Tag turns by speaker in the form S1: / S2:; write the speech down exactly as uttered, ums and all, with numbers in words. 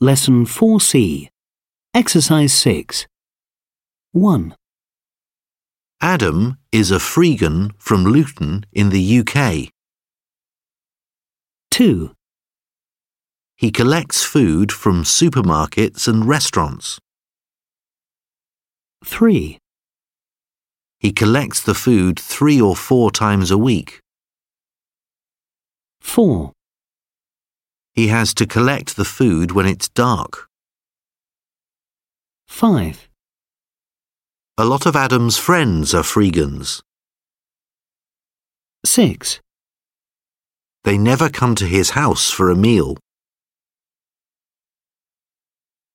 S1: Lesson four C. Exercise six. one.
S2: Adam is a freegan from Luton in the U K.
S1: two.
S2: He collects food from supermarkets and restaurants.
S1: three.
S2: He collects the food three or four times a week.
S1: four.
S2: He has to collect the food when it's dark.
S1: five.
S2: A lot of Adam's friends are freegans.
S1: six.
S2: They never come to his house for a meal.